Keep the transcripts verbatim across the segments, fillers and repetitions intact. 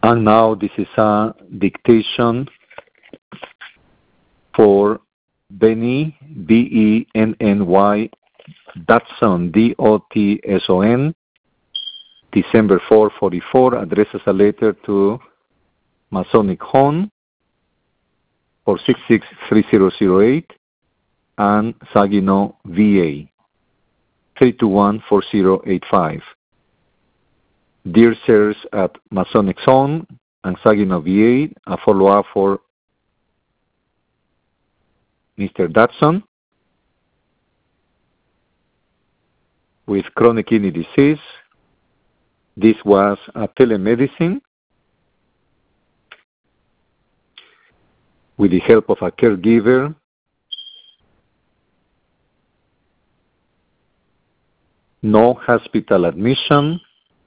And now this is a dictation for Benny, B E N N Y, Dotson, D O T S O N, December fourth, forty-four, addresses a letter to Masonic Home for six six three zero zero eight and Saginaw, V A, three two one four zero eight five. Dear sirs at Masonic Zone and Saginaw, V A, a follow-up for Mister Dodson with chronic kidney disease. This was a telemedicine with the help of a caregiver. No hospital admission.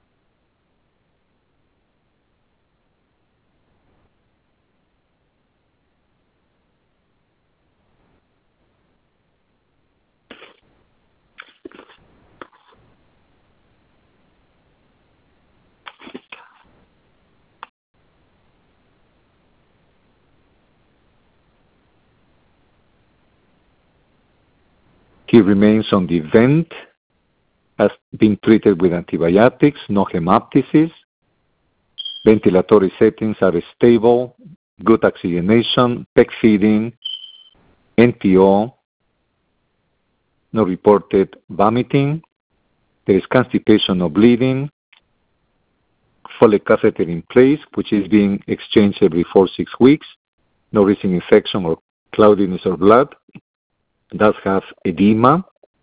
He remains on the vent, has been treated with antibiotics, no hemoptysis. Ventilatory settings are stable, good oxygenation, P E G feeding, N T O, no reported vomiting. There is constipation or bleeding. Foley catheter in place, which is being exchanged every four to six weeks. No recent infection or cloudiness or blood. Does have edema.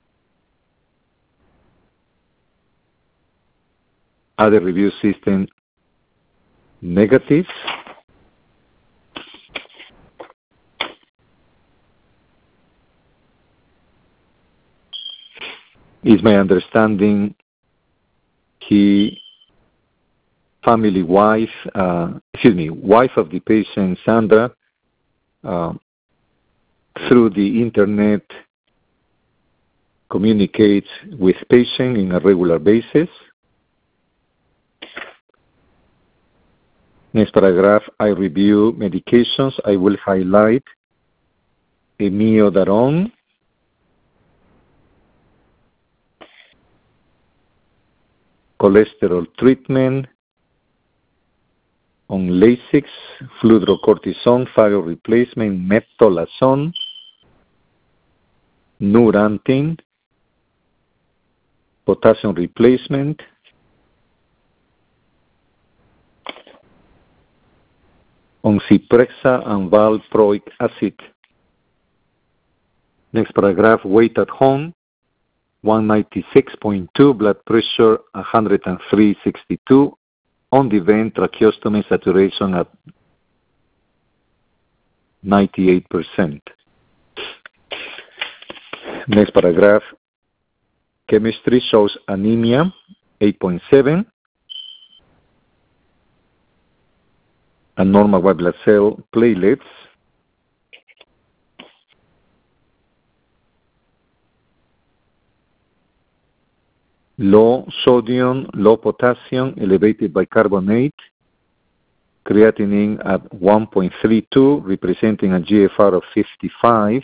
Other review system negative. Is my understanding he family wife, uh, excuse me, wife of the patient, Sandra, uh, through the internet communicates with patient in a regular basis. Next paragraph, I review medications. I will highlight Amiodarone, cholesterol treatment, on Lasix, fludrocortisone, thyroid replacement, metolazone, Neurontin, potassium replacement, on Zyprexa and valproic acid. Next paragraph, weight at home, one ninety-six point two, blood pressure one hundred three point six two, on the vent, tracheostomy saturation at ninety-eight percent. Next paragraph, chemistry shows anemia, eight point seven, and normal white blood cell platelets, low sodium, low potassium, elevated bicarbonate, creatinine at one point three two, representing a G F R of fifty-five,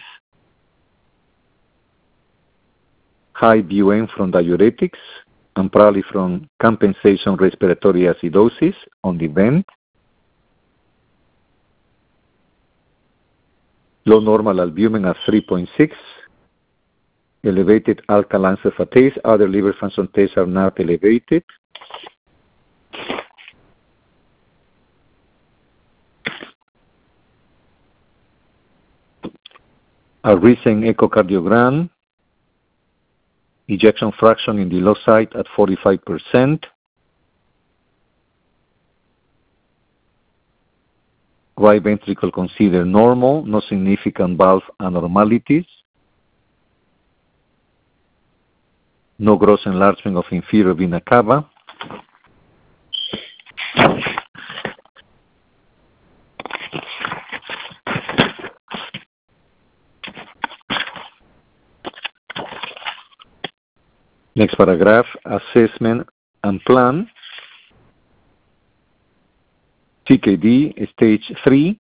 high B U N from diuretics, and probably from compensation respiratory acidosis on the vent, low normal albumin at three point six, elevated alkaline phosphatase. Other liver function tests are not elevated. A recent echocardiogram, ejection fraction in the low side at forty-five percent. Right ventricle considered normal, no significant valve abnormalities. No gross enlargement of inferior vena cava. Next paragraph, assessment and plan. C K D, stage three,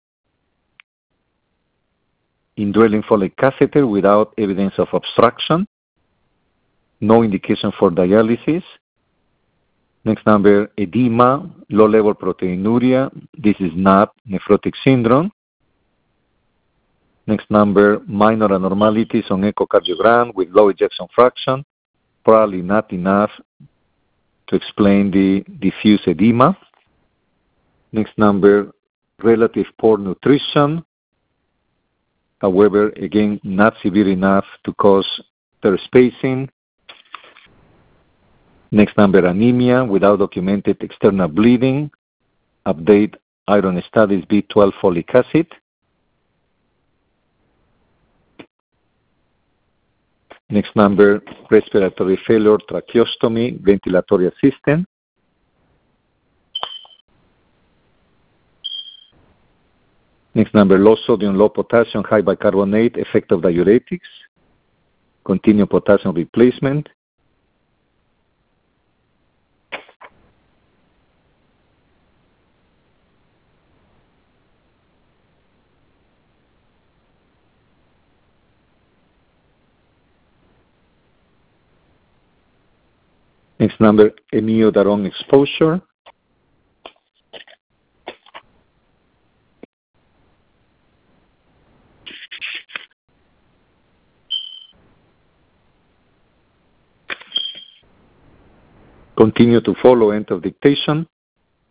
indwelling Foley catheter without evidence of obstruction, no indication for dialysis. Next number, edema, low-level proteinuria. This is not nephrotic syndrome. Next number, minor abnormalities on echocardiogram with low ejection fraction, probably not enough to explain the diffuse edema. Next number, relative poor nutrition. However, again, not severe enough to cause third spacing. Next number, anemia without documented external bleeding. Update iron studies B twelve folic acid. Next number, respiratory failure, tracheostomy, ventilatory assistant. Next number, low sodium, low potassium, high bicarbonate, effect of diuretics. Continue potassium replacement. Next number, imiodarone exposure. Continue to follow, end of dictation.